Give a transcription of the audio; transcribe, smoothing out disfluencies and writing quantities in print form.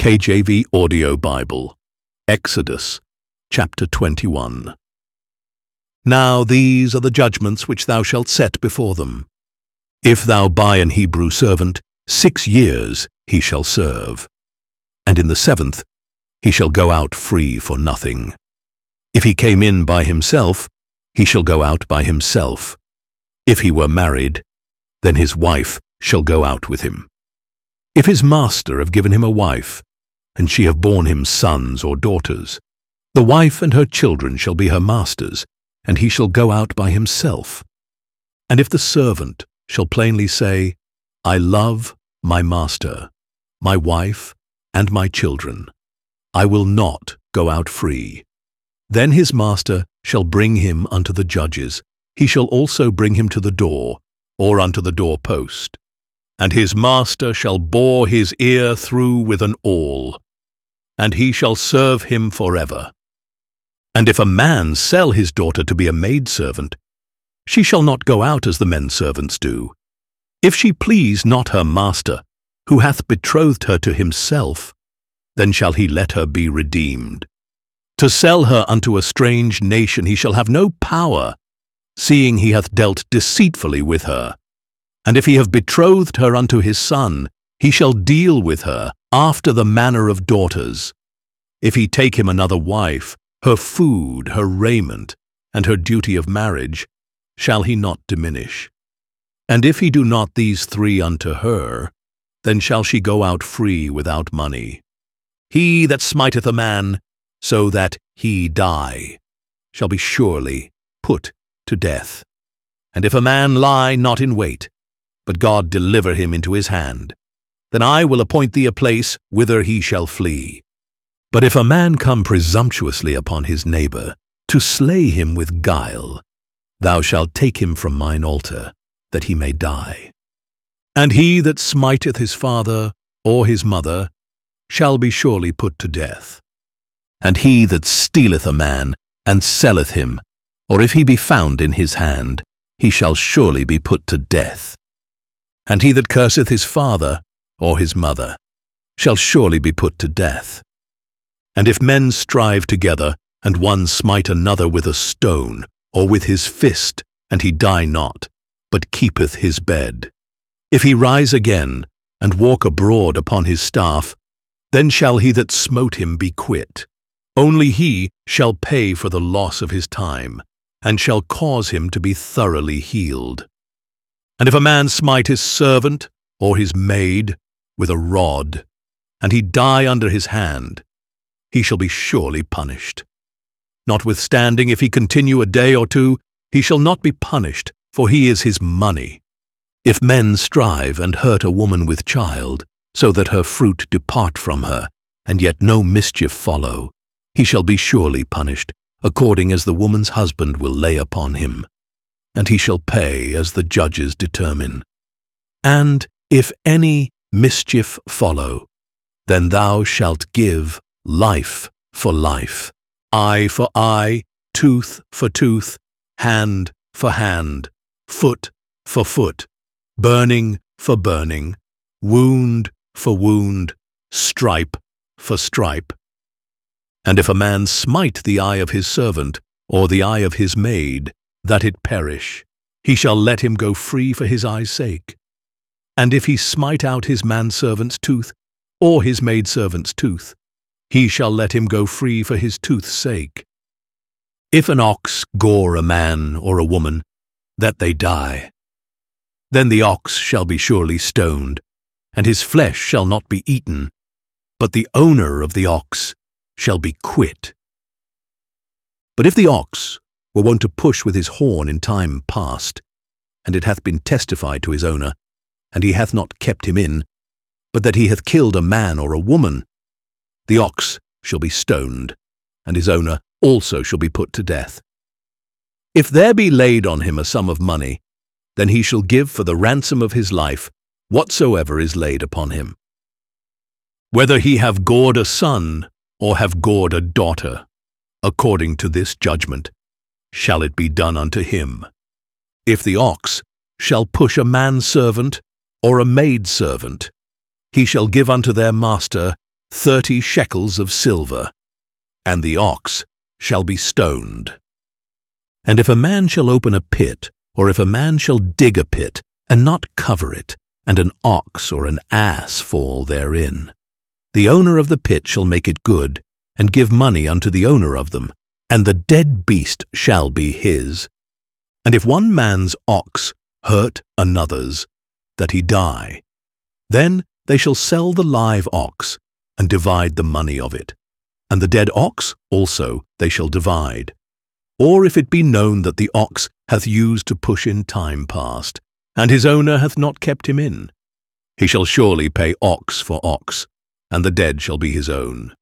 KJV Audio Bible, Exodus, chapter 21. Now these are the judgments which thou shalt set before them. If thou buy an Hebrew servant, 6 years he shall serve, and in the 7th he shall go out free for nothing. If he came in by himself, he shall go out by himself. If he were married, then his wife shall go out with him. If his master have given him a wife, and she have borne him sons or daughters, the wife and her children shall be her master's, and he shall go out by himself. And if the servant shall plainly say, I love my master, my wife, and my children, I will not go out free, then his master shall bring him unto the judges. He shall also bring him to the door, or unto the doorpost. And his master shall bore his ear through with an awl, and he shall serve him forever. And if a man sell his daughter to be a maidservant, she shall not go out as the men servants do. If she please not her master, who hath betrothed her to himself, then shall he let her be redeemed. To sell her unto a strange nation he shall have no power, seeing he hath dealt deceitfully with her. And if he have betrothed her unto his son, he shall deal with her after the manner of daughters. If he take him another wife, her food, her raiment, and her duty of marriage shall he not diminish. And if he do not these 3 unto her, then shall she go out free without money. He that smiteth a man, so that he die, shall be surely put to death. And if a man lie not in wait, but God deliver him into his hand, then I will appoint thee a place whither he shall flee. But if a man come presumptuously upon his neighbor, to slay him with guile, thou shalt take him from mine altar, that he may die. And he that smiteth his father or his mother shall be surely put to death. And he that stealeth a man, and selleth him, or if he be found in his hand, he shall surely be put to death. And he that curseth his father or his mother shall surely be put to death. And if men strive together, and one smite another with a stone, or with his fist, and he die not, but keepeth his bed, if he rise again, and walk abroad upon his staff, then shall he that smote him be quit. Only he shall pay for the loss of his time, and shall cause him to be thoroughly healed. And if a man smite his servant or his maid with a rod, and he die under his hand, he shall be surely punished. Notwithstanding, if he continue a day or 2, he shall not be punished, for he is his money. If men strive and hurt a woman with child, so that her fruit depart from her, and yet no mischief follow, he shall be surely punished, according as the woman's husband will lay upon him, and he shall pay as the judges determine. And if any mischief follow, then thou shalt give life for life, eye for eye, tooth for tooth, hand for hand, foot for foot, burning for burning, wound for wound, stripe for stripe. And if a man smite the eye of his servant, or the eye of his maid, that it perish, he shall let him go free for his eye's sake. And if he smite out his manservant's tooth, or his maidservant's tooth, he shall let him go free for his tooth's sake. If an ox gore a man or a woman, that they die, then the ox shall be surely stoned, and his flesh shall not be eaten, but the owner of the ox shall be quit. But if the ox were wont to push with his horn in time past, and it hath been testified to his owner, and he hath not kept him in, but that he hath killed a man or a woman, the ox shall be stoned, and his owner also shall be put to death. If there be laid on him a sum of money, then he shall give for the ransom of his life whatsoever is laid upon him. Whether he have gored a son, or have gored a daughter, according to this judgment shall it be done unto him. If the ox shall push a manservant or a maidservant, he shall give unto their master 30 shekels of silver, and the ox shall be stoned. And if a man shall open a pit, or if a man shall dig a pit, and not cover it, and an ox or an ass fall therein, the owner of the pit shall make it good, and give money unto the owner of them, and the dead beast shall be his. And if one man's ox hurt another's, that he die, then they shall sell the live ox, and divide the money of it, and the dead ox also they shall divide. Or if it be known that the ox hath used to push in time past, and his owner hath not kept him in, he shall surely pay ox for ox, and the dead shall be his own.